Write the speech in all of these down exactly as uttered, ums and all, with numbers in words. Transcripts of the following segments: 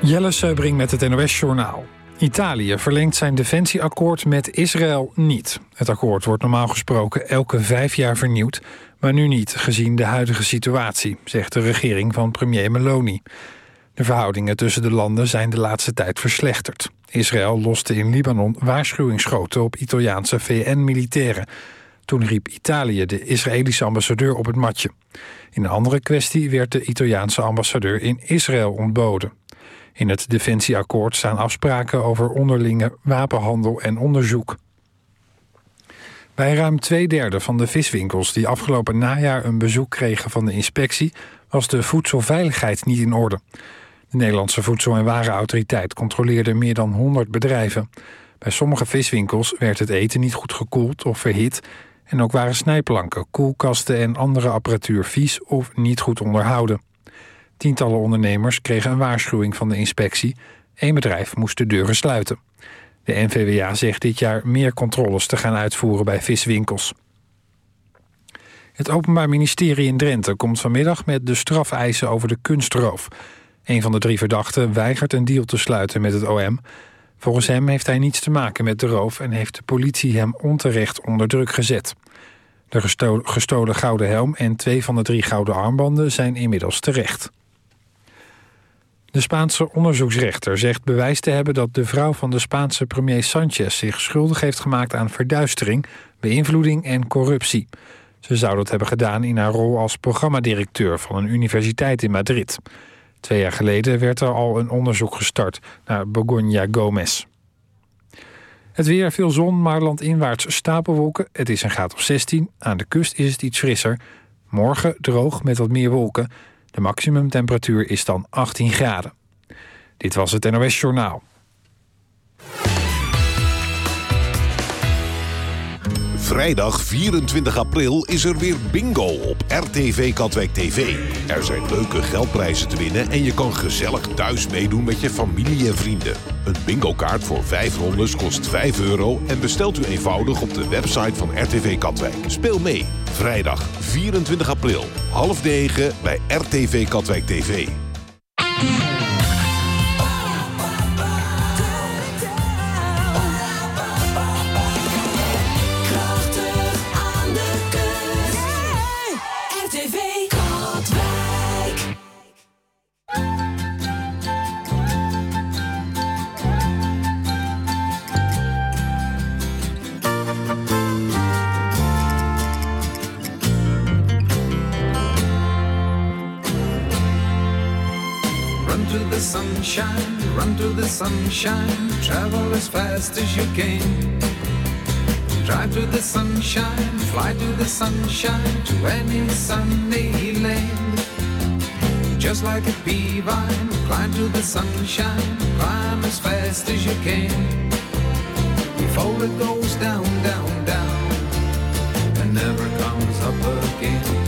Jelle Seubring met het N O S-journaal. Italië verlengt zijn defensieakkoord met Israël niet. Het akkoord wordt normaal gesproken elke vijf jaar vernieuwd, maar nu niet, gezien de huidige situatie, zegt de regering van premier Meloni. De verhoudingen tussen de landen zijn de laatste tijd verslechterd. Israël loste in Libanon waarschuwingsschoten op Italiaanse V N-militairen. Toen riep Italië de Israëlische ambassadeur op het matje. In een andere kwestie werd de Italiaanse ambassadeur in Israël ontboden. In het defensieakkoord staan afspraken over onderlinge wapenhandel en onderzoek. Bij ruim twee derde van de viswinkels die afgelopen najaar een bezoek kregen van de inspectie, was de voedselveiligheid niet in orde. De Nederlandse Voedsel- en Warenautoriteit controleerde meer dan honderd bedrijven. Bij sommige viswinkels werd het eten niet goed gekoeld of verhit, en ook waren snijplanken, koelkasten en andere apparatuur vies of niet goed onderhouden. Tientallen ondernemers kregen een waarschuwing van de inspectie. Eén bedrijf moest de deuren sluiten. De N V W A zegt dit jaar meer controles te gaan uitvoeren bij viswinkels. Het Openbaar Ministerie in Drenthe komt vanmiddag met de strafeisen over de kunstroof. Een van de drie verdachten weigert een deal te sluiten met het O M. Volgens hem heeft hij niets te maken met de roof en heeft de politie hem onterecht onder druk gezet. De gesto- gestolen gouden helm en twee van de drie gouden armbanden zijn inmiddels terecht. De Spaanse onderzoeksrechter zegt bewijs te hebben dat de vrouw van de Spaanse premier Sanchez zich schuldig heeft gemaakt aan verduistering, beïnvloeding en corruptie. Ze zou dat hebben gedaan in haar rol als programmadirecteur van een universiteit in Madrid. Twee jaar geleden werd er al een onderzoek gestart naar Begoña Gómez. Het weer, veel zon, maar landinwaarts stapelwolken. Het is een graad of zestien. Aan de kust is het iets frisser. Morgen droog met wat meer wolken. De maximumtemperatuur is dan achttien graden. Dit was het N O S-journaal. Vrijdag vierentwintig april is er weer bingo op R T V Katwijk T V. Er zijn leuke geldprijzen te winnen en je kan gezellig thuis meedoen met je familie en vrienden. Een bingo-kaart voor vijf rondes kost vijf euro en bestelt u eenvoudig op de website van R T V Katwijk. Speel mee. Vrijdag vierentwintig april, half negen bij R T V Katwijk T V. Sunshine, run to the sunshine, travel as fast as you can. Drive to the sunshine, fly to the sunshine, to any sunny land. Just like a bee vine, climb to the sunshine, climb as fast as you can. Before it goes down, down, down, and never comes up again.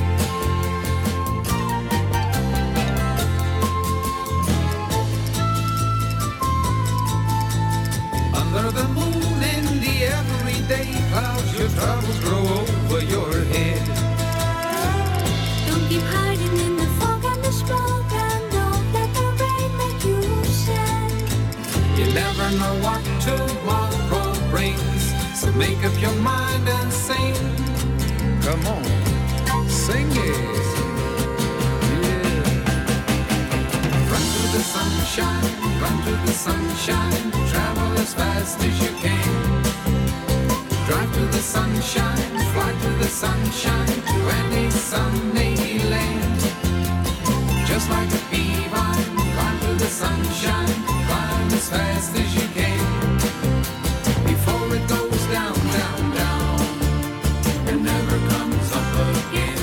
Under the moon in the everyday clouds, your troubles grow over your head. Don't keep hiding in the fog and the smoke, and don't let the rain make you sad. You never know what tomorrow brings, so make up your mind and sing. Come on, sing it. Yeah. Run to the sunshine, run to the sunshine, travel as fast as you can. Drive to the sunshine, fly to the sunshine, to any sunny land. Just like a bee vine, climb to the sunshine, climb as fast as you can. Before it goes down, down, down, and never comes up again.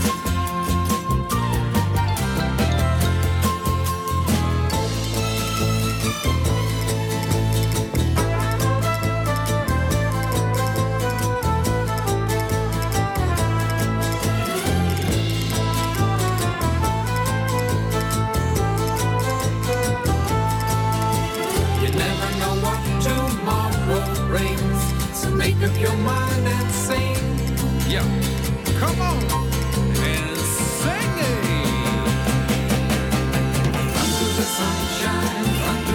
Make up your mind and sing. Yeah, come on and sing it. Run to the sunshine, run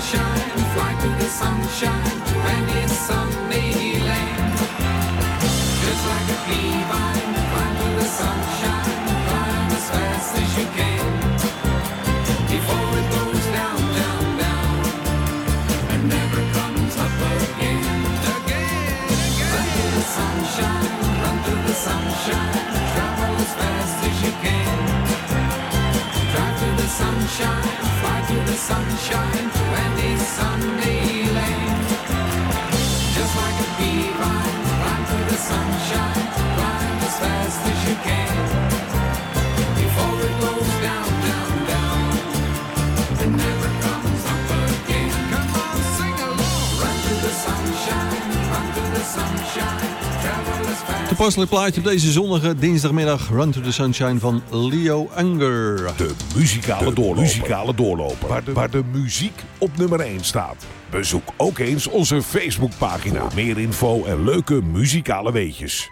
sunshine, fly to the sunshine, to any sunny land. Just like a bee vine, fly to the sunshine, climb as fast as you can. Before it goes down, down, down, and never comes up again. Again, again. Run to the sunshine, run to the sunshine, travel as fast as you can. Drive to the sunshine, fly to the sunshine, to any sunny land. Just like a bee vine, climb to the sunshine, climb as fast as you can. Before it goes down, down, down, and never comes up again. Come on, sing along. Run to the sunshine, run to the sunshine, travel as fast. Toepasselijk plaatje op deze zonnige dinsdagmiddag. Run to the Sunshine van Leo Anger. De muzikale doorloper. Muzikale doorloper. Waar de, waar de muziek op nummer één staat. Bezoek ook eens onze Facebookpagina. Voor meer info en leuke muzikale weetjes.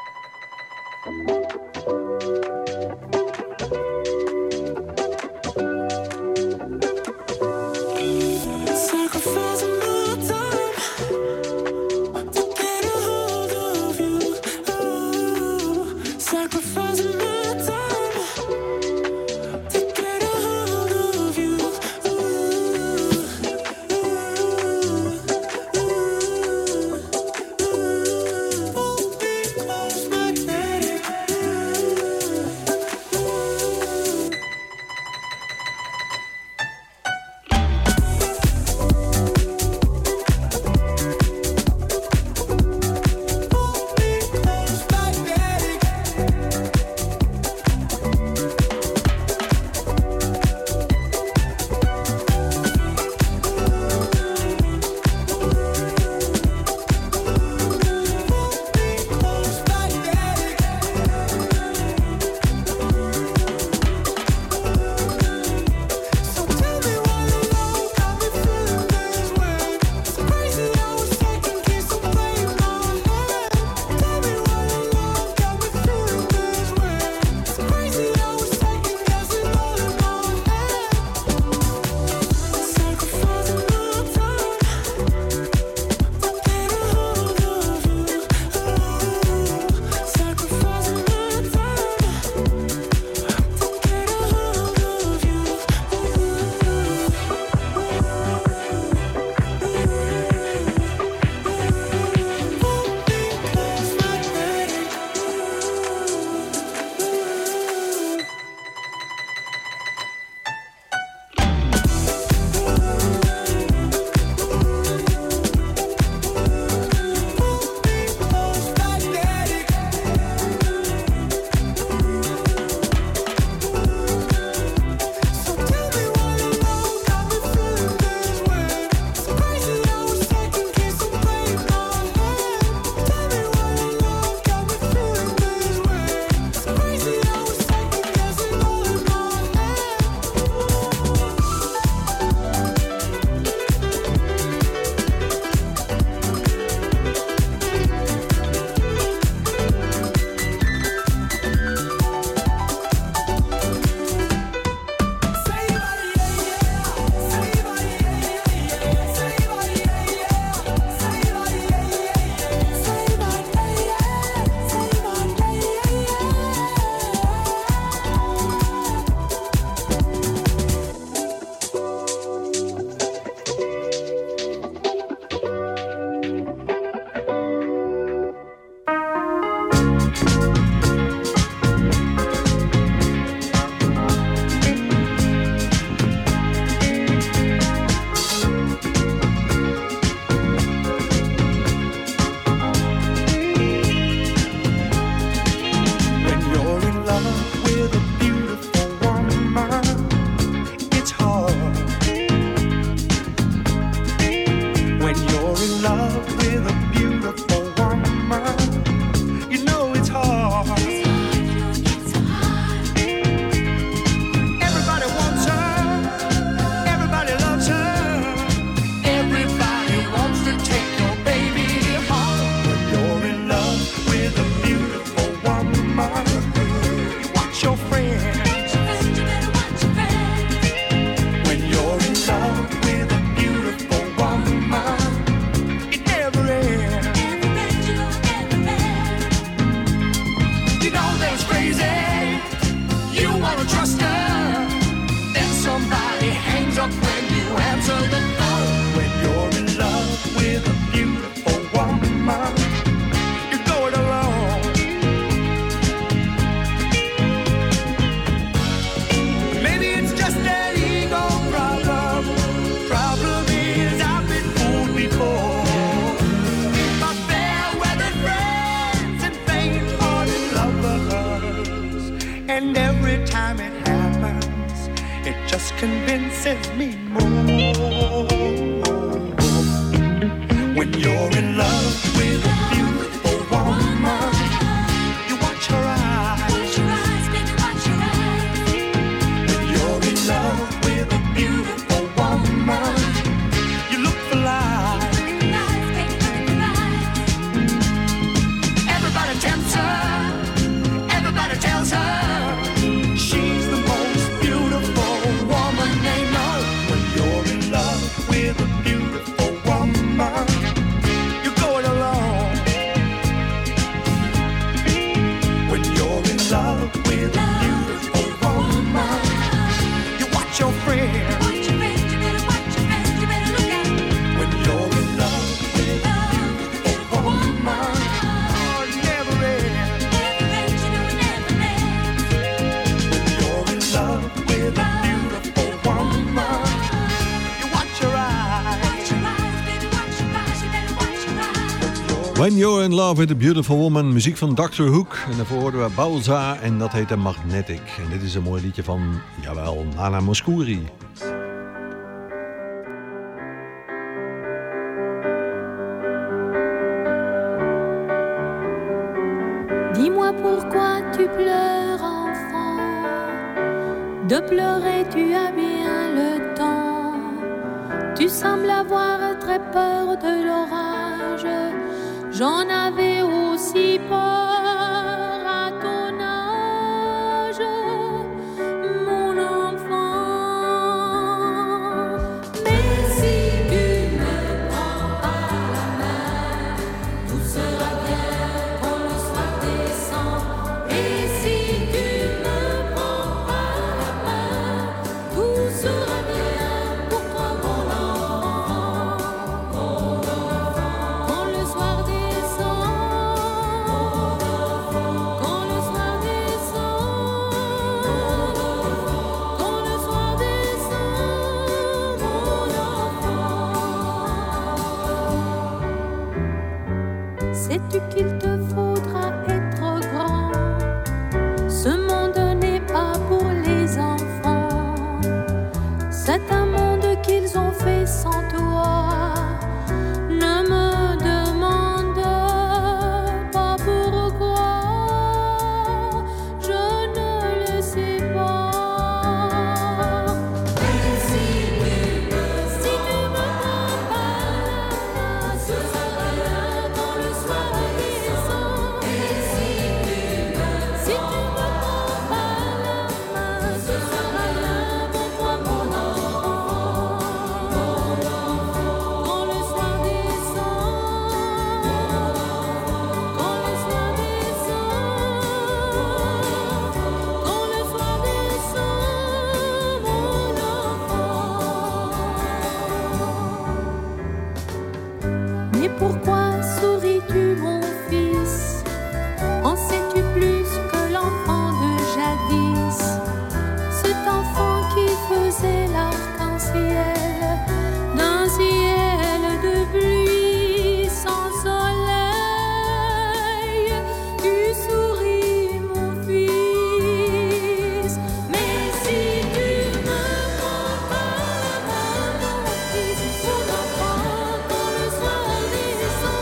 Sacrificing my time to get a hold of you. Ooh, sacrificing my time to get a hold of you. Ooh, ooh, ooh, ooh. Won't be close magnetic. answer the phone. When you're in love with a beautiful woman, you go it alone. Maybe it's just an ego problem. Problem is I've been fooled before. My fair weather friends and faint-hearted lovers, and every time it happens, it just convinces me more. When you're in love with a beautiful woman, you watch her eyes. Watch your eyes, baby, watch your eyes. When you're in love with a beautiful woman, you look for lies. Look at the eyes, baby, look at the eyes. Everybody tempts her, everybody tells her she's the most beautiful woman they know. When you're in love with a beautiful woman, you go it alone. When you're in love with a beautiful woman, you watch your friends. Watch your friends, you better watch your friends, you better look at When you're in love with a beautiful woman, oh, it never ends. never ends, you know it never ends. When you're in love with a beautiful woman, you watch your eyes. Watch your eyes, baby, watch your eyes, you better watch your eyes. When You're in Love with a Beautiful Woman, muziek van doctor Hook. En daarvoor hoorden we Balza en dat heette Magnetic. En dit is een mooi liedje van, jawel, Nana Mouskouri. Dis-moi pourquoi tu pleures, enfant. De pleurer, tu as bien le temps. Tu sembles avoir très peur de l'orage. J'en avais aussi peur à ton âge, mon enfant. Mais si tu me prends par la main, tout sera bien quand le soir descend. Et si tu me prends par la main, tout sera bien pour toi, mon enfant. Mon enfant. Quand le soir descend, quand le soir descend, quand le soir descend, mon enfant. Sais-tu qu'il te faudra être grand? Ce monde n'est pas pour les enfants. C'est un monde qu'ils ont fait sans toi. Ne me demande pas pourquoi, je ne le sais pas. Mais si tu me, si tu me prends par la main, ce sera bien quand le soir descend. Et si tu me, si tu me prends par la main, ce sera bien pour toi, mon enfant. Mon enfant. Quand le soir descend, quand le soir descend, quand le soir descend, mon enfant. Mais pourquoi souris-tu, mon fils? En sais-tu plus que l'enfant de jadis? Cet enfant qui faisait l'arc-en-ciel d'un ciel de pluie sans soleil. Tu souris, mon fils. Mais si tu me prends par la main, mon fils, mon enfant, quand le soir descend,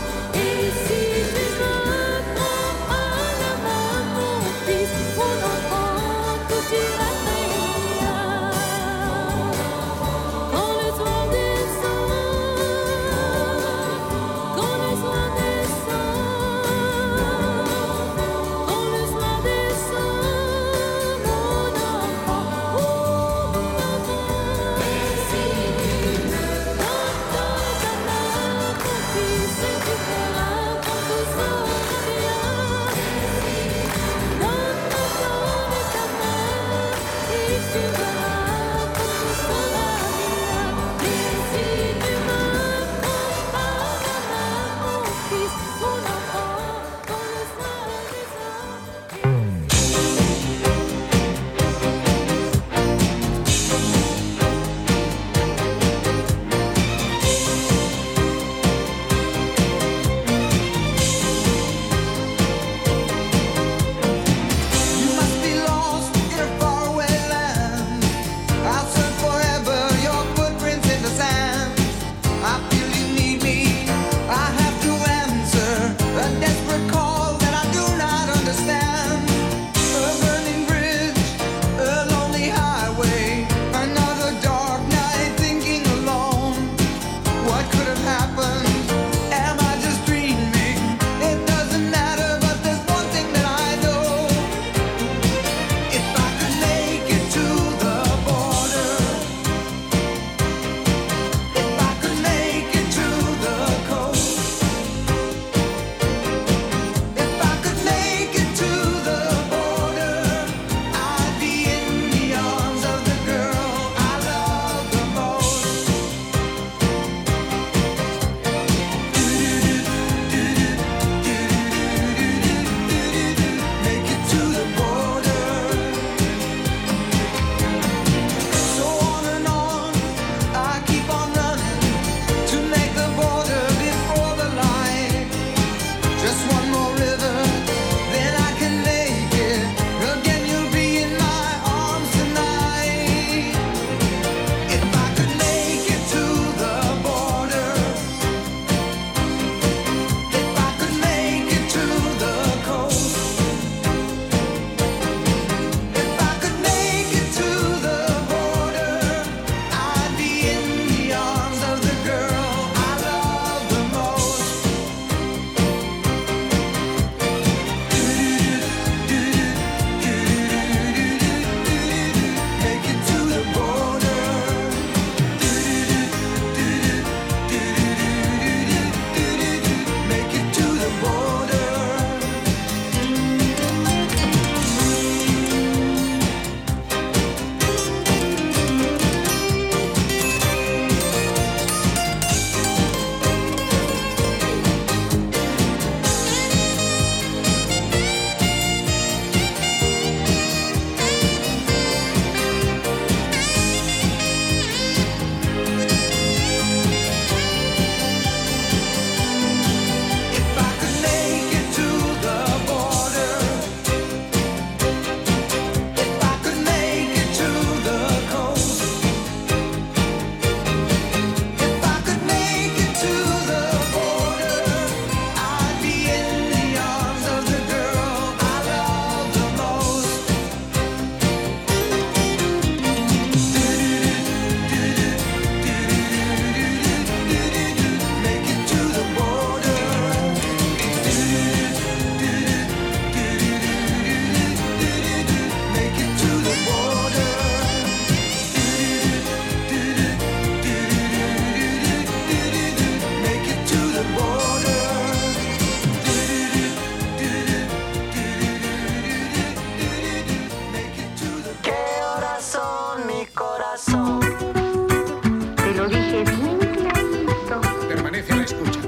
escuche bien clarito. Permanece a la escucha.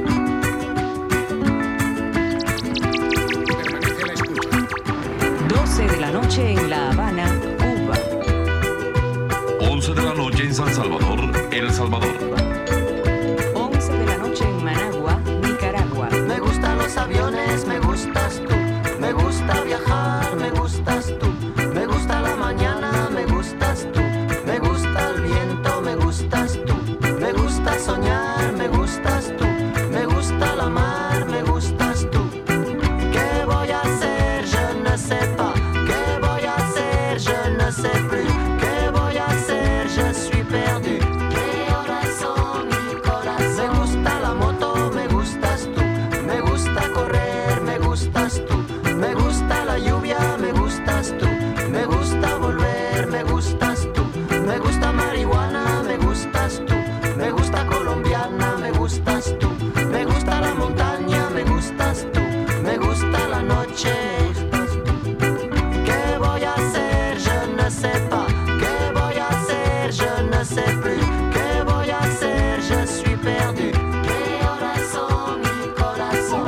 Permanece a la escucha. doce de la noche en La Habana, Cuba. once de la noche en San Salvador, El Salvador. once de la noche en Managua, Nicaragua. Me gustan los aviones, me gustas tú. Me gusta viajar, me gustas tú. Me gusta la mañana, me gustas tú. Me gusta el viento, me gustas tú. Me gusta soñar, me gustas tú. Me gusta la mar, me gustas tú. ¿Qué voy a hacer? Je ne sais pas. ¿Qué voy a hacer? Je ne sais plus. ¿Qué voy a hacer? Je suis perdu. ¿Qué horas son, mi corazón? Me gusta la moto, me gustas tú. Me gusta correr, me gustas tú. Me gusta la lluvia, me gustas tú. Me gusta volver, me gustas tú. Me gusta marihuana, me gustas tú. Me gusta colombiana, me gustas tú. Me gusta la montaña, me gustas tú. Me gusta la noche, me gustas tú. ¿Qué voy a hacer? Je ne sais pas. ¿Qué voy a hacer? Je ne sais plus. ¿Qué voy a hacer? Je suis perdu. ¿Qué horas son, mi corazón?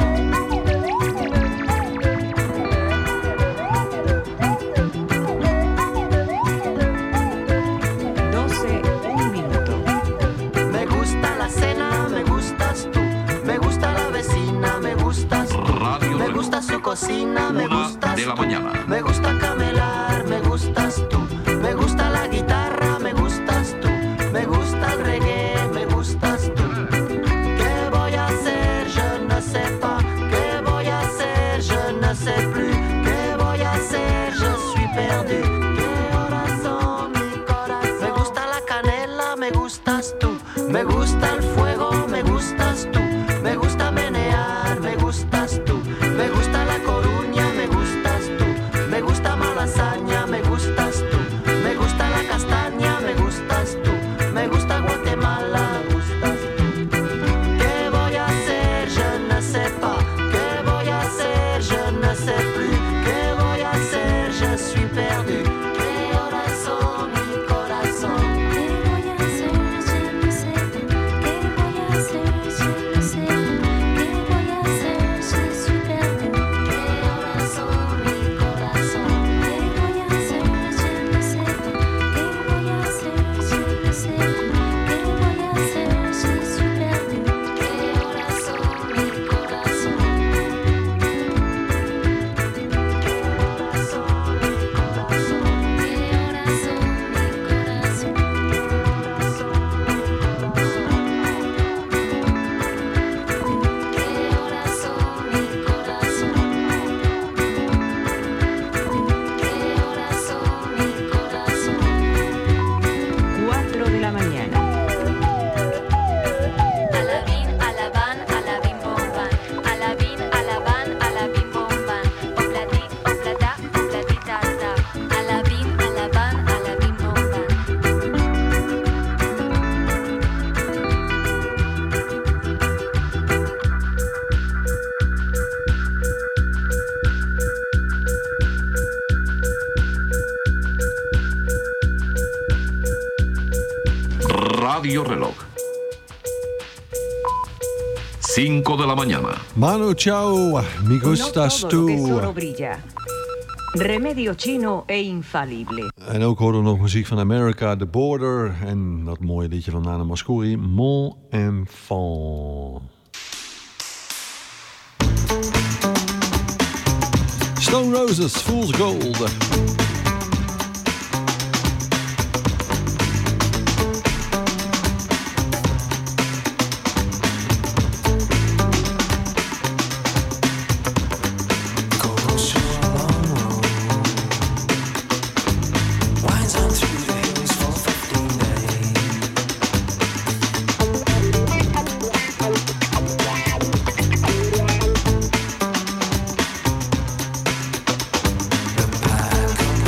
doce, un minuto. Me gusta la cena, me gustas tú. Me gusta la vecina, me gustas tú. Radio Me Reloj. gusta su cocina, me Una gustas de la tú. mañana. Me gusta camelar, me gustas tú. Me gusta la guitarra, me gustas tú. Me gusta el reggae, me gustas tú. ¿Qué voy a hacer? Je ne sais pas. ¿Qué voy a hacer? Je ne sais plus. ¿Qué voy a hacer? Je suis perdu. ¿Qué horas son, mi corazón? Me gusta la canela, me gustas tú. Me gusta el fuego, me gustas tú. Me gusta menear, me gustas tú. Me gusta la Coruña, me gustas tú. Me gusta Malasaña, me gustas tú. Me gusta la castaña, me gustas tú. Me gusta Guatemala, me gustas tú. ¿Qué voy a hacer? Je ne sais pas. ¿Qué voy a hacer? Je ne sais plus. ¿Qué voy a hacer? Je suis perdu. ¿Qué horas son, mi corazón? ¿Qué voy a hacer? Je ne sais pas. ¿Qué voy a hacer? Je ne sais pas. ¿Qué voy a hacer? Je suis perdu. ¿Qué horas son, mi corazón? ¿Qué voy a hacer? Je ne sais pas. ¿Qué voy a hacer? Je ne sais pas. ¿Qué voy a hacer? Je suis perdu. ¿Qué horas son, mi corazón? Radio Reloj. cinco de la mañana. Manu Chao, me gustas No todo lo que tú. solo brilla. Remedio chino e infalible. En ook horen we nog muziek van America, The Border. En dat mooie liedje van Nana Mouskouri, Mon Enfant. Stone Roses, Fool's Gold. Come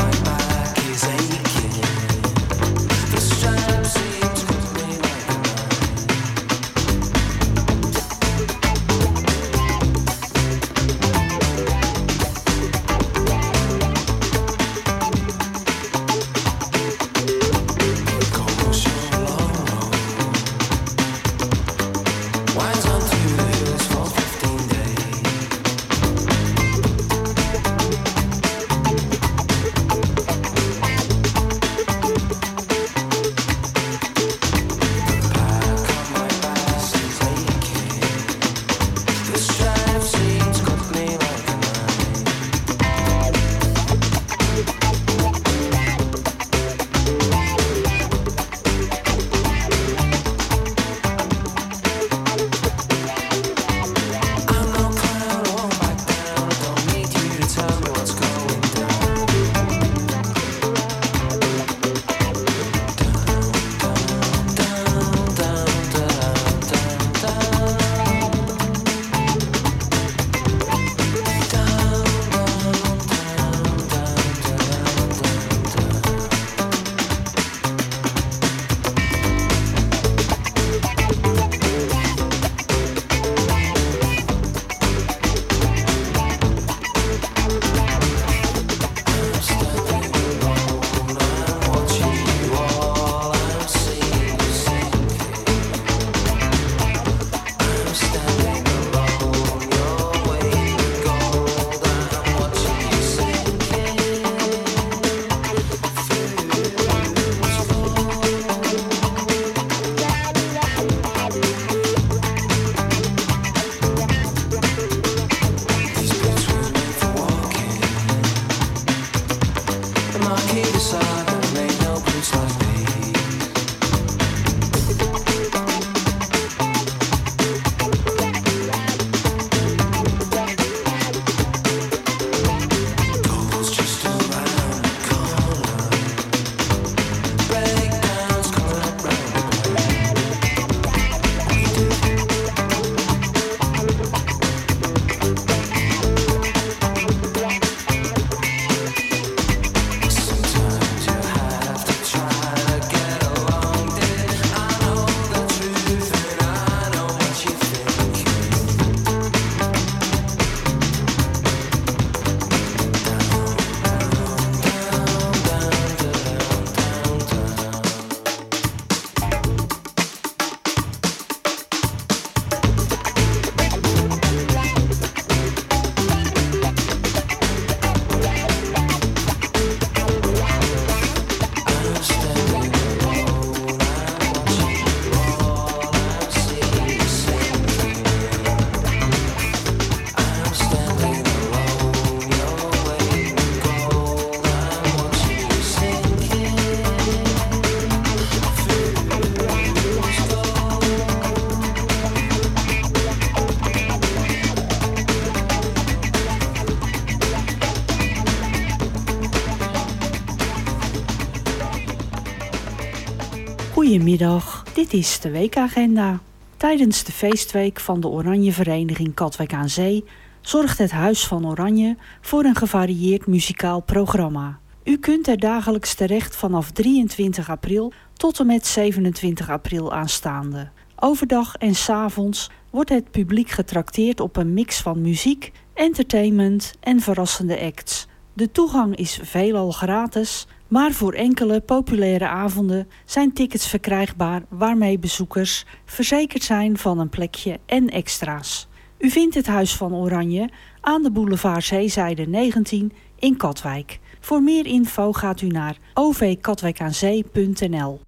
Goedemiddag, dit is de weekagenda. Tijdens de feestweek van de Oranje Vereniging Katwijk aan Zee zorgt het Huis van Oranje voor een gevarieerd muzikaal programma. U kunt er dagelijks terecht vanaf drieëntwintig april tot en met zevenentwintig april aanstaande. Overdag en 's avonds wordt het publiek getrakteerd op een mix van muziek, entertainment en verrassende acts. De toegang is veelal gratis, maar voor enkele populaire avonden zijn tickets verkrijgbaar waarmee bezoekers verzekerd zijn van een plekje en extra's. U vindt het Huis van Oranje aan de boulevard Zeezijde negentien in Katwijk. Voor meer info gaat u naar o v katwijk aan zee punt n l.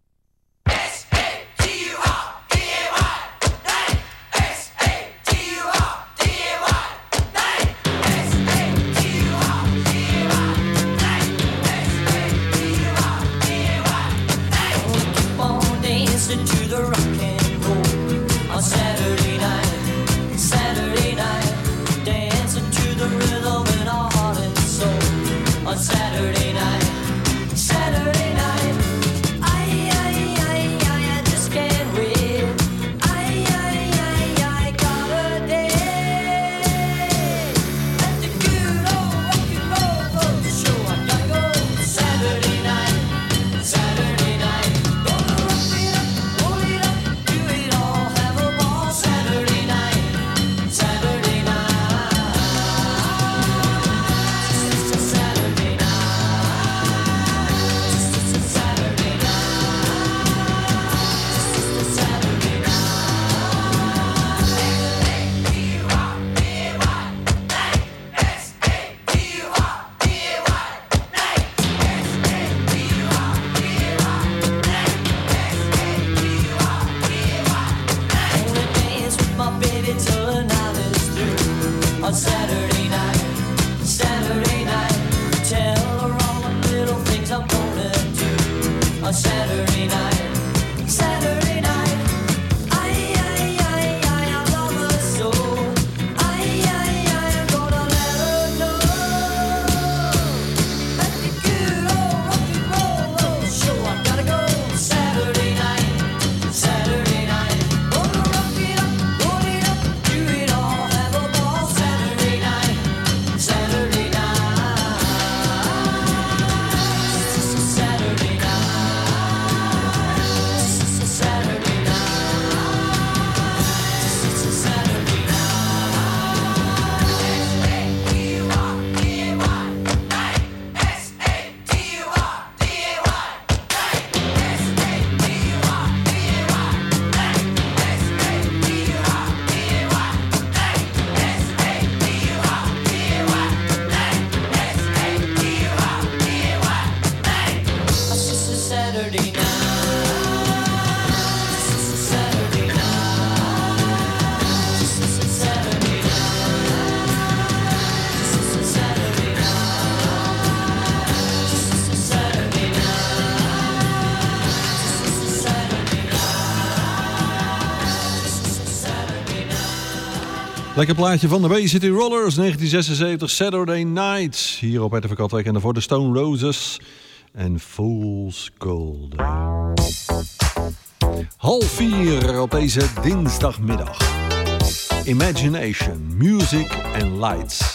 To the rock and roll on Saturday night, Saturday night, dancing to the rhythm in our heart and soul on Saturday night, Saturday night. I, I, I, I, I just can't wait. I, I, I, I gotta dance at the good old rock and roll for the show. I gotta go Saturday night, Saturday night. Gonna rock it up. Saturday Lekker plaatje van de Bay City Rollers, negentien zesenzeventig, Saturday Night. Hier op R T V Katwijk en daarvoor de Stone Roses en Fool's Gold. Half vier op deze dinsdagmiddag. Imagination, Music and Lights.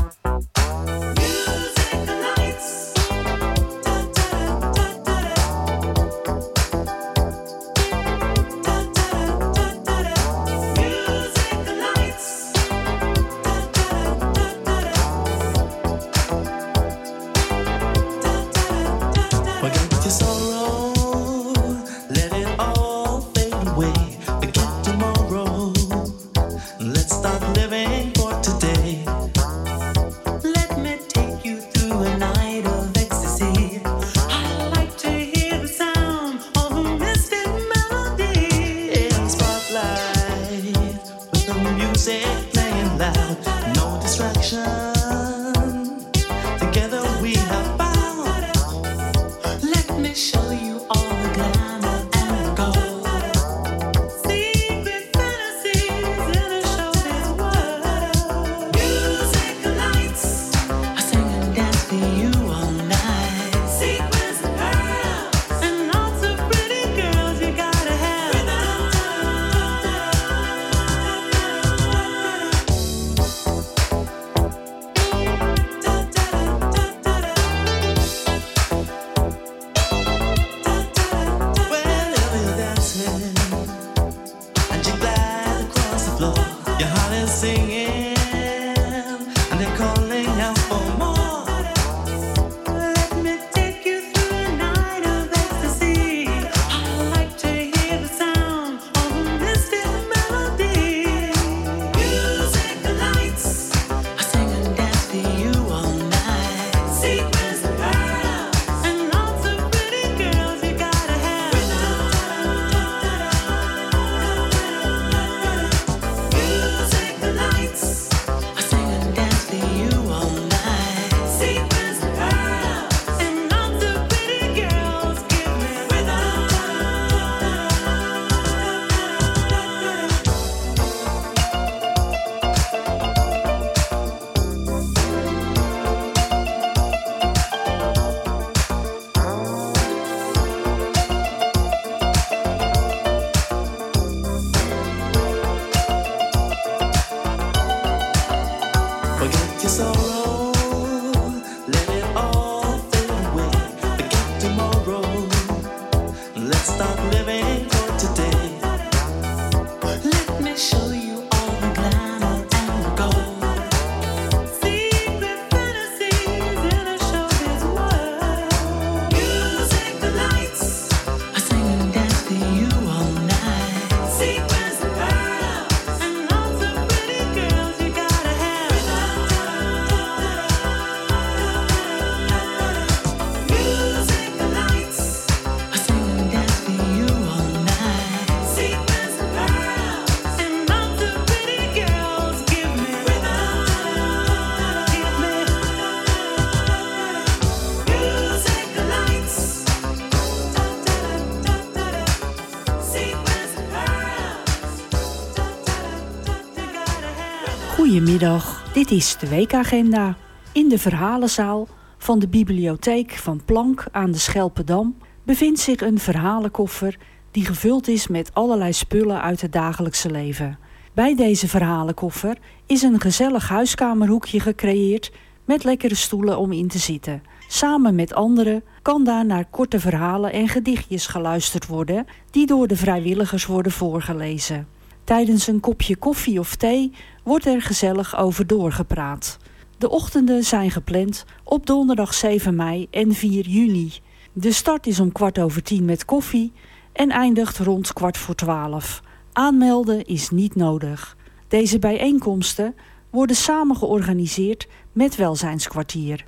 Goedemiddag, dit is de weekagenda. In de verhalenzaal van de bibliotheek van Plank aan de Schelpendam bevindt zich een verhalenkoffer die gevuld is met allerlei spullen uit het dagelijkse leven. Bij deze verhalenkoffer is een gezellig huiskamerhoekje gecreëerd met lekkere stoelen om in te zitten. Samen met anderen kan daar naar korte verhalen en gedichtjes geluisterd worden die door de vrijwilligers worden voorgelezen. Tijdens een kopje koffie of thee wordt er gezellig over doorgepraat. De ochtenden zijn gepland op donderdag zeven mei en vier juni. De start is om kwart over tien met koffie en eindigt rond kwart voor twaalf. Aanmelden is niet nodig. Deze bijeenkomsten worden samen georganiseerd met Welzijnskwartier.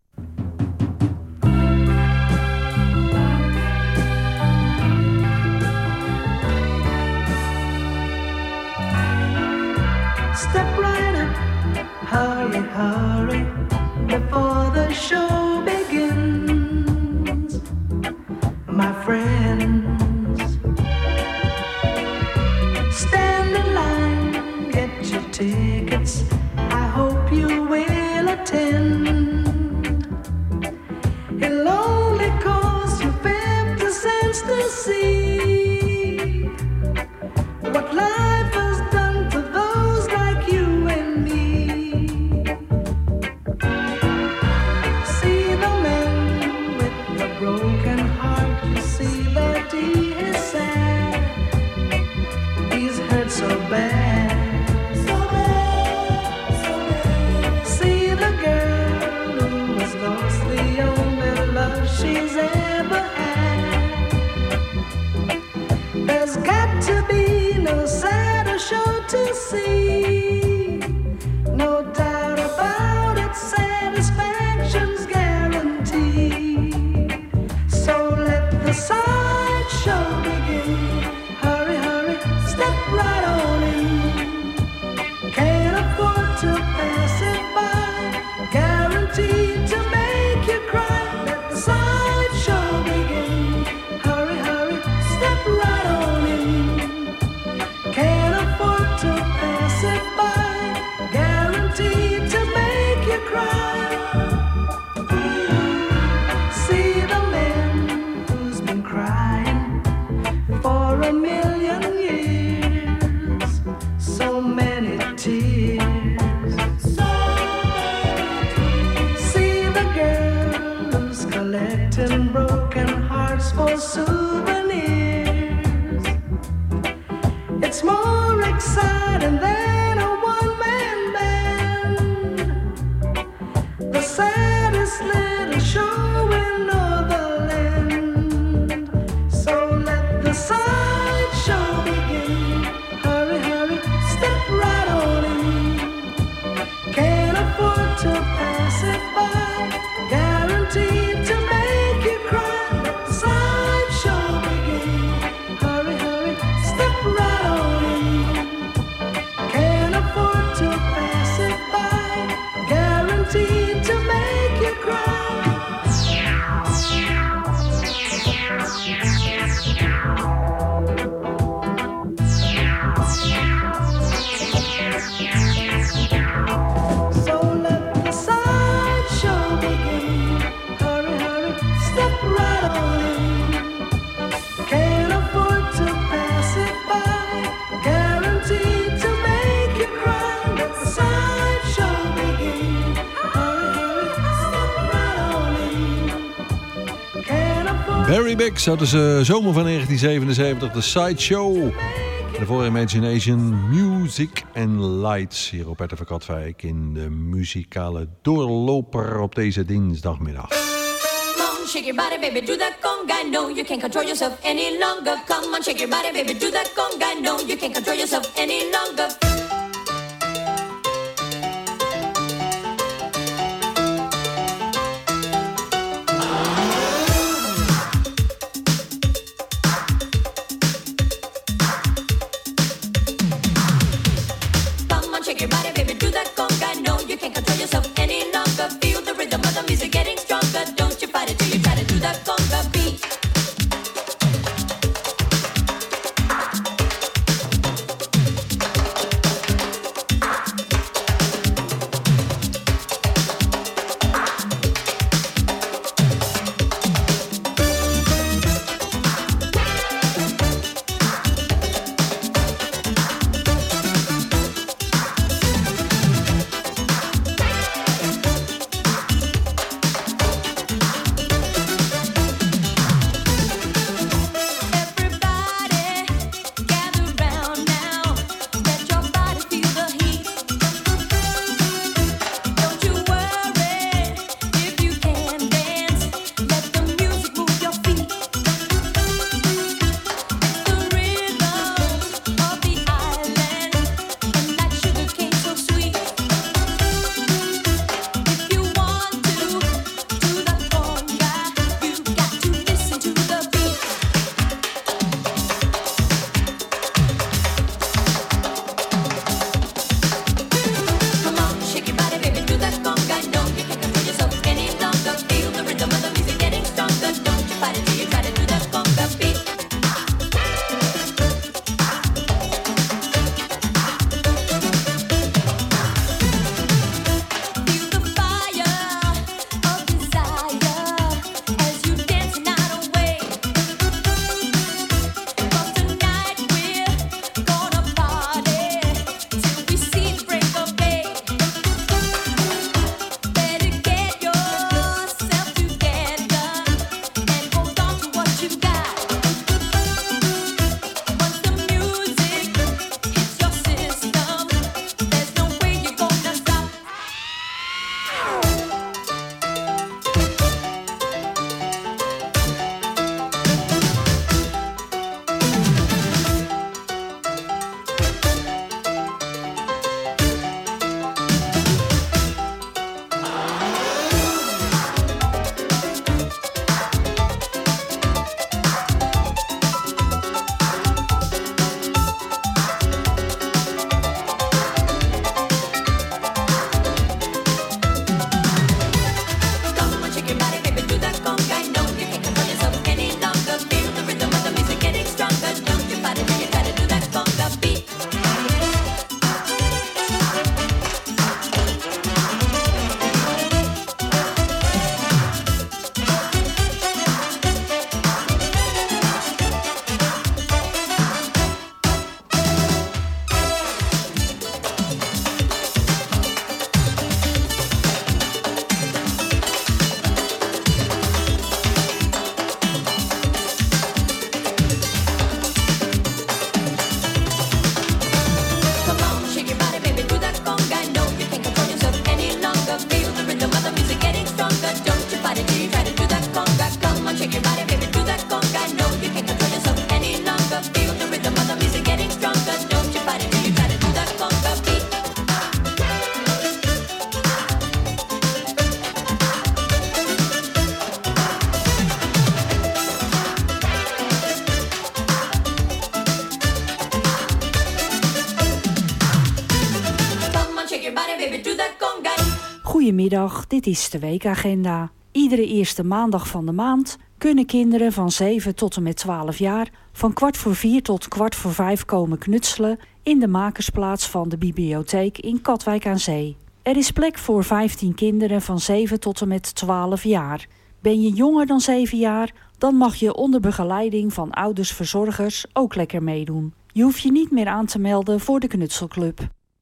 Step right up, hurry, hurry, before the show begins, my friends. Stand in line, get your ticket. what life has done to those like you and me. See the man with the broken heart, you see that he is sad. He's hurt so bad. So bad, so bad. See the girl who has lost the only love she's ever had. There's got to be no sadder show to see. No doubt about it, satisfaction's guaranteed. So let the sideshow begin. Hurry, hurry, step right on in. Can't afford to pass it by. Guaranteed to make you cry. Let the sideshow begin. Hurry, hurry, step right on in. Can't afford to pass it by. Guaranteed to make you cry. See the man who's been crying for a million years. So many tears. So many. See the girl who's collecting broken hearts for souvenirs. It's more exciting than a one-man band. The saddest little show in all the land. So let the sideshow begin. Hurry, hurry, step right on in. Can't afford to pass it by. Guaranteed to make you cry. Let the sideshow begin. Hurry, hurry, step right on in. Can't afford to pass it by. Guaranteed to make you cry. So let the sideshow begin. Hurry, hurry, step right on in. Can't afford to pass it by. Guaranteed to make you cry. Let the sideshow begin. Hurry, hurry, step right on in. Can't afford. Barry Biggs uit de zomer van negentien zevenenzeventig, de Sideshow. En daarvoor Imagination, Music and Lights hier op R T V Katwijk in de muzikale doorloper op deze dinsdagmiddag. Come on, shake your body, baby, do that conga. No, you can't control yourself any longer. Come on, shake your body, baby, do that conga. No, you can't control yourself any longer. Come on, shake your body, baby, do that conga. No, you can't control yourself any longer. Feel the rhythm of the music getting stronger. Don't you fight it till you try to do that conga beat. Goedemiddag, dit is de weekagenda. Iedere eerste maandag van de maand kunnen kinderen van zeven tot en met twaalf jaar van kwart voor vier tot kwart voor vijf komen knutselen in de makersplaats van de bibliotheek in Katwijk aan Zee. Er is plek voor vijftien kinderen van zeven tot en met twaalf jaar. Ben je jonger dan zeven jaar, dan mag je onder begeleiding van ouders-verzorgers ook lekker meedoen. Je hoeft je niet meer aan te melden voor de knutselclub.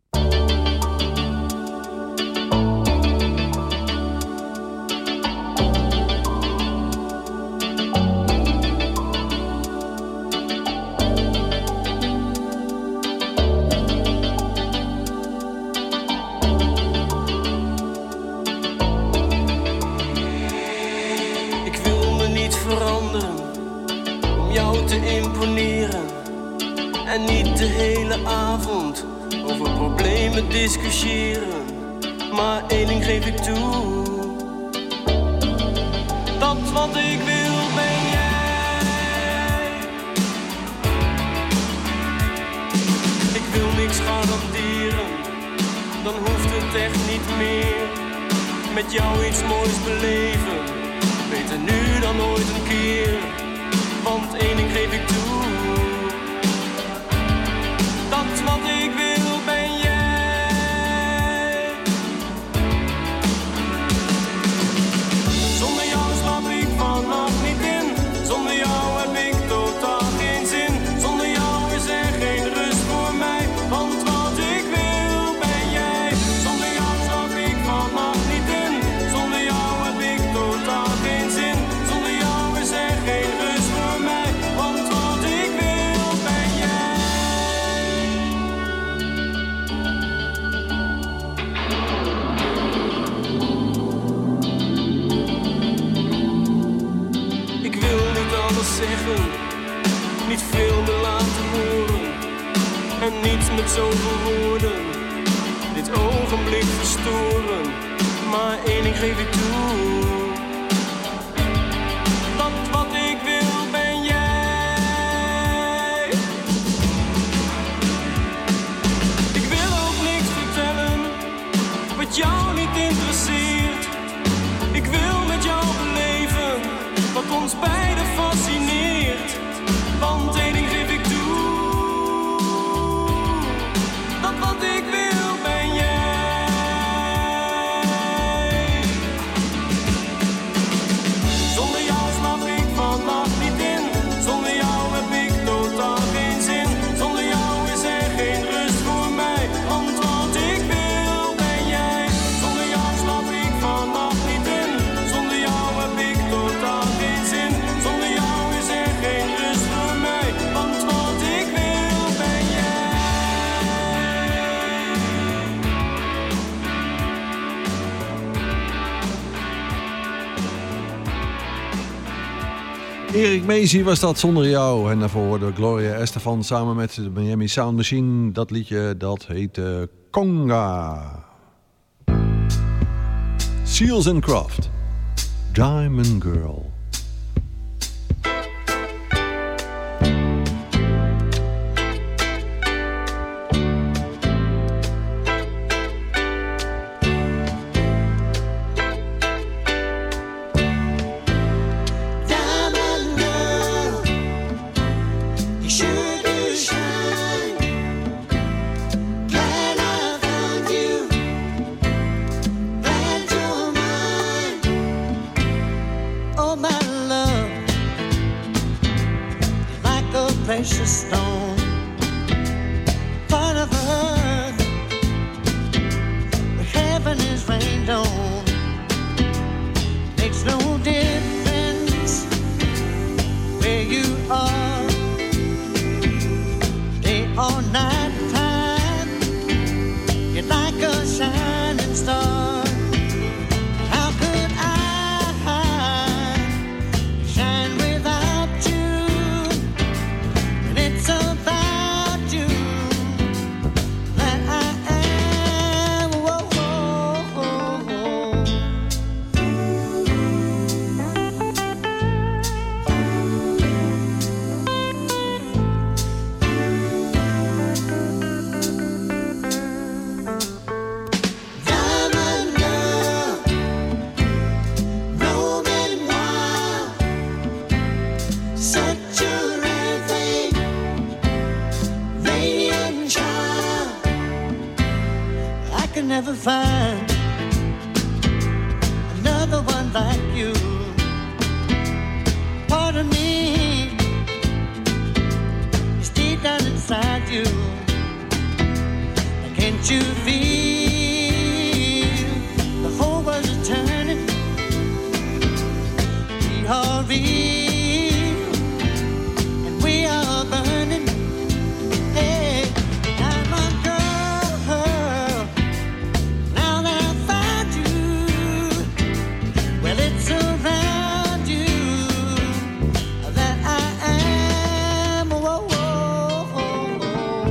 En niet de hele avond over problemen discussiëren. Maar één ding geef ik toe: dat wat ik wil ben jij. Ik wil niks garanderen, dan hoeft het echt niet meer. Met jou iets moois beleven, beter nu dan ooit een keer. Want één ding geef ik toe: dat wat ik wil ben jij. Zonder jou slaap ik vannacht niet in. Zonder jou heb ik totaal geen zin. Zonder jou is er geen rust voor mij. Want wat ik wil ben jij. Zonder jou slaap ik vannacht niet in. Zonder jou heb ik totaal geen zin. Zonder jou is er geen rust voor mij. Want wat ik wil ben jij. Zeggen, niet veel meer laten horen en niets met zoveel woorden dit ogenblik verstoren. Maar één ding geef ik toe: dat wat ik wil ben jij. Ik wil ook niks vertellen wat jou niet interesseert. Ik wil met jou beleven wat ons beiden fascineert. Want één ding geef ik toe: dat wat ik wil ben jij. Zonder jou slaap ik vannacht niet in. Zonder jou heb ik totaal geen zin. Zonder jou is er geen rust voor mij. Want wat ik wil ben jij. Zonder jou slaap ik vannacht niet in. Zonder jou heb ik totaal geen zin. Zonder jou is er geen rust voor mij. Want wat ik wil ben jij. Erik Mezi was dat, Zonder jou. En daarvoor hoorden we Gloria Estefan samen met de Miami Sound Machine. Dat liedje dat heette Conga. Seals and Croft, Diamond Girl. Diamond girl, you sure do shine. Glad I found you, glad you're mine. Oh my love, you're like a precious stone, part of earth, where heaven is rained on. Makes no difference where you are, day or night time. You're like a shining star. How could I shine without you? And it's about you that I am. Whoa, whoa, whoa, whoa. can never find another one like you. Part of me is deep down inside you. Can't you feel the whole world is turning? We are real and we are burning. Hey, diamond girl, now that I find you, well, it's around you that I am. Whoa, whoa, whoa, whoa.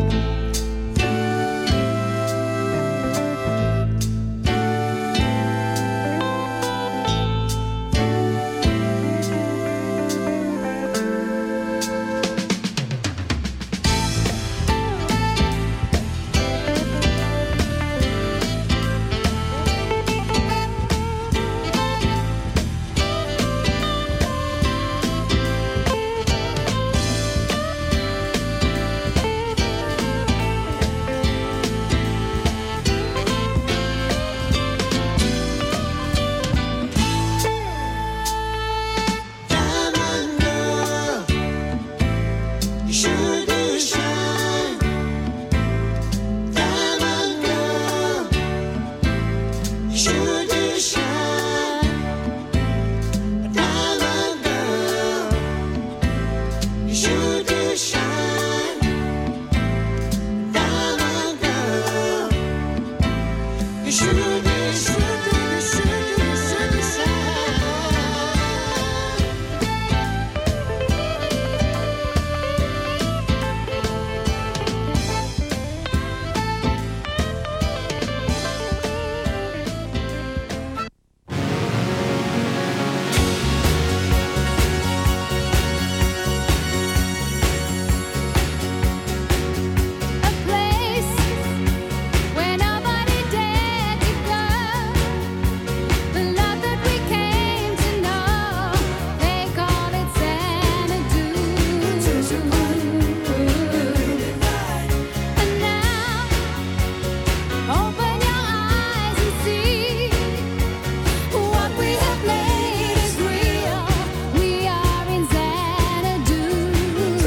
Diamond girl, you sure do shine. Diamond girl, you sure do shine. Diamond girl, you sure do shine. Diamond girl, you sure do, sure do, sure do, sure do shine. A place where nobody dared to go. The love that we came to know, they call it Xanadu. And now, open your eyes and see what we have made is real. We are in Xanadu. A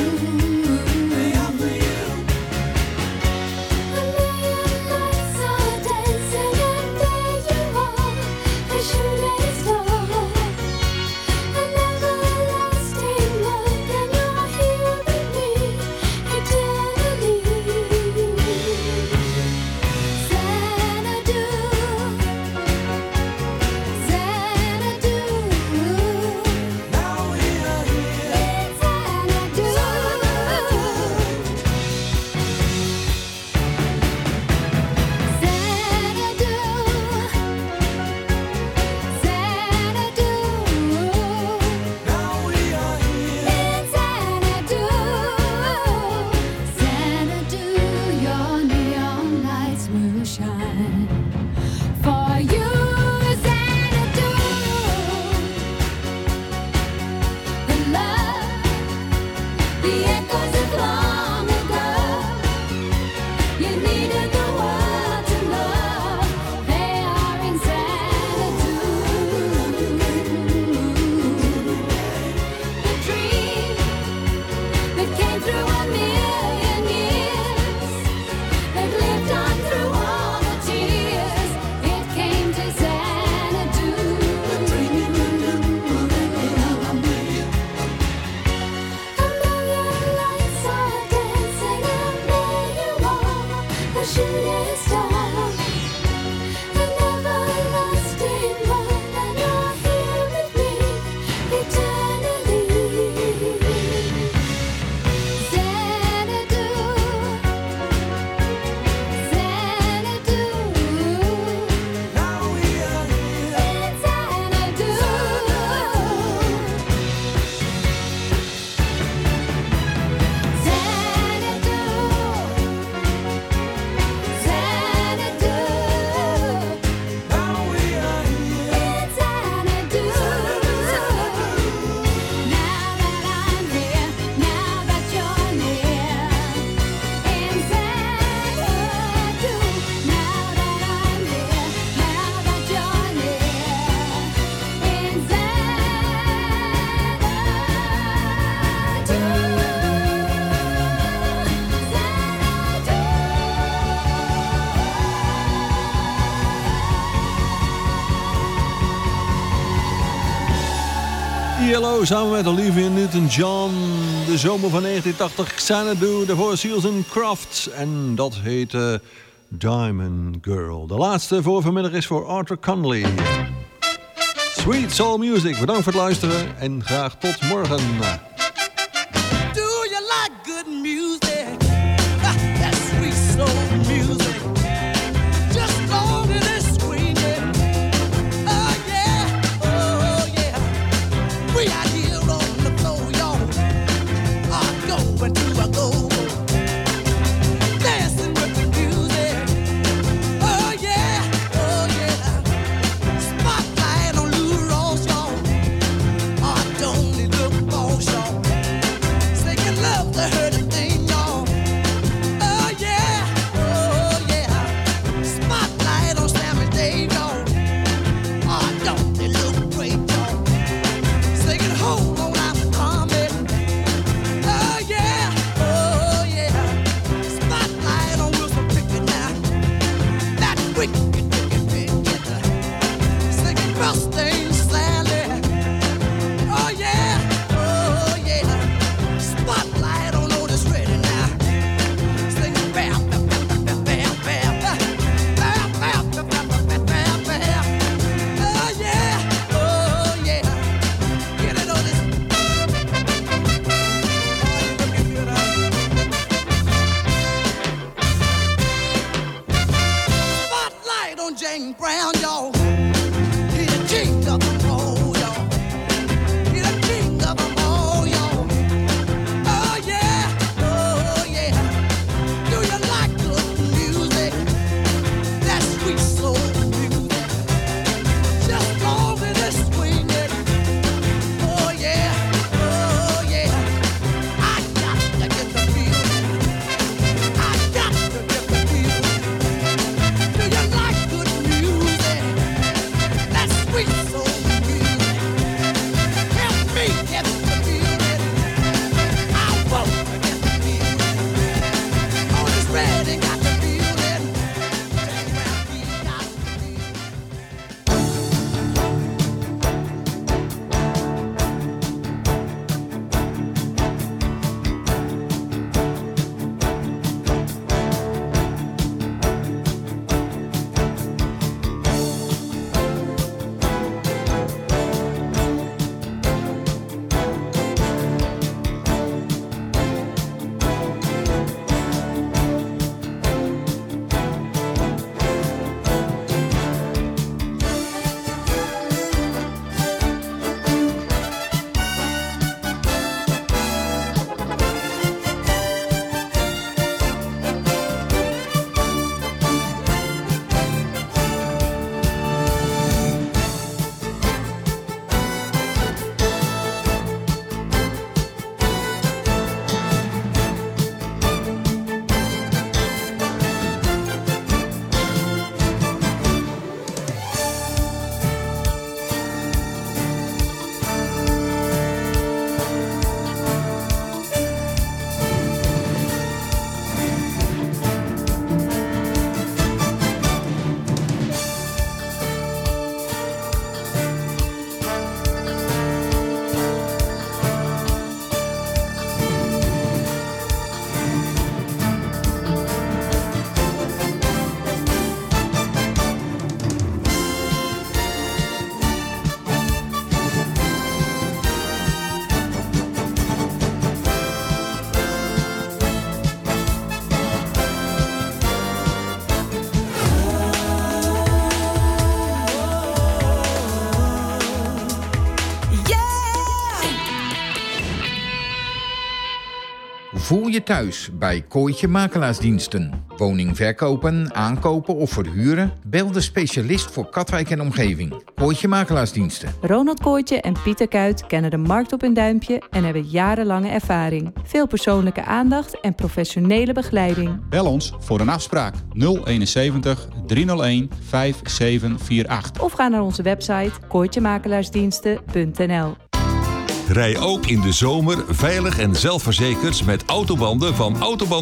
million lights are dancing and there you are, a shooting star, an everlasting love, and you're here with me eternally. Xanadu, Xanadu. Now we are here in Xanadu. Xanadu, your neon lights will shine for you. Xanadu, the love, the echoes of long ago. You needed the world to know they are in Xanadu. The dream that came through a million years, that lived on through all the tears, it came to Xanadu. A million lights are dancing and there you are, a shooting star, an everlasting love, and you're here with me eternally. Xanadu, Xanadu. Now we are here in Xanadu. Xanadu, Xanadu. C L O samen met Olivia Newton-John. De zomer van negentien tachtig. Xanadu, daarvoor Seals and Crofts. En dat heette Diamond Girl. De laatste voor vanmiddag is voor Arthur Conley. Sweet Soul Music. Bedankt voor het luisteren en graag tot morgen. Do you like good music? Ah, that sweet soul music. Just long as it's screaming. Oh yeah, oh yeah. We out here on the floor, y'all. Are going to a go. Dancing with the music. Oh yeah, oh yeah. Spotlight on Lou Ross, y'all. Oh, don't it look boss, y'all. Singing love to her to thing, y'all. Oh yeah, oh yeah. Spotlight on Sammy Dave, y'all. Oh, don't it look great, y'all. Singing hold on, I'm coming. Oh yeah, oh yeah. Spotlight on Wilson Pickett now. That wicked, wicked, wicked. Singing Rustin Sally. Oh yeah, oh yeah. Spotlight on Otis Ready now. Singing bam, bam, bam, bam, bam, bam. Bam, bam, bam, bam, bam, bam, bam. Oh yeah, oh yeah. Get it, Otis. Spotlight on Jane Brown, y'all. He the king of them all, y'all. He the king of them all, y'all. Oh yeah, oh yeah. Do you like good music? That sweet soul music. Just long as it's swinging. Oh yeah, oh yeah. I got to get the feeling. I got to get the feeling. Do you like good music? That sweet soul music. Help me get the feeling. I want to get the feeling. On this ready, got the feeling. Jane Brown, he got the feeling. Voel je thuis bij Kooitje Makelaarsdiensten. Woning verkopen, aankopen of verhuren? Bel de specialist voor Katwijk en omgeving. Kooitje Makelaarsdiensten. Ronald Kooitje en Pieter Kuit kennen de markt op hun duimpje en hebben jarenlange ervaring. Veel persoonlijke aandacht en professionele begeleiding. Bel ons voor een afspraak nul eenenzeventig driehonderdéén vijfenzevenhonderdachtenveertig. Of ga naar onze website kooitjemakelaarsdiensten punt n l. Rij ook in de zomer veilig en zelfverzekerd met autobanden van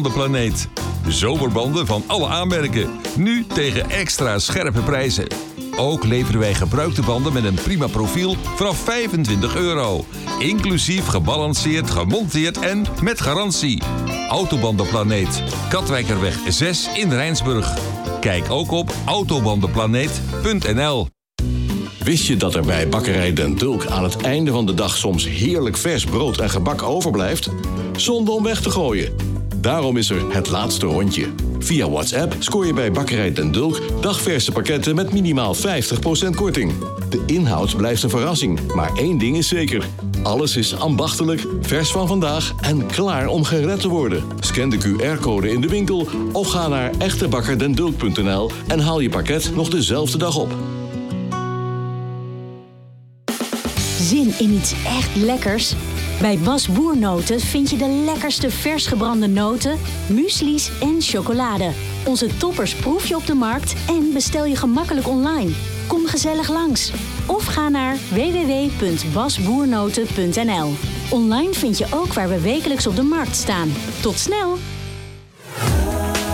Autobandenplaneet. Zomerbanden van alle aanmerken. Nu tegen extra scherpe prijzen. Ook leveren wij gebruikte banden met een prima profiel vanaf vijfentwintig euro. Inclusief gebalanceerd, gemonteerd en met garantie. Autobandenplaneet. Katwijkerweg zes in Rijnsburg. Kijk ook op autobandenplaneet punt n l. Wist je dat er bij Bakkerij Den Dulk aan het einde van de dag soms heerlijk vers brood en gebak overblijft? Zonde om weg te gooien. Daarom is er het laatste rondje. Via WhatsApp scoor je bij Bakkerij Den Dulk dagverse pakketten met minimaal vijftig procent korting. De inhoud blijft een verrassing, maar één ding is zeker. Alles is ambachtelijk, vers van vandaag en klaar om gered te worden. Scan de Q R-code in de winkel of ga naar echtebakkerdendulk punt n l en haal je pakket nog dezelfde dag op. Zin in iets echt lekkers? Bij Bas Boernoten vind je de lekkerste vers gebrande noten, muesli's en chocolade. Onze toppers proef je op de markt en bestel je gemakkelijk online. Kom gezellig langs. Of ga naar w w w punt basboernoten punt n l. Online vind je ook waar we wekelijks op de markt staan. Tot snel!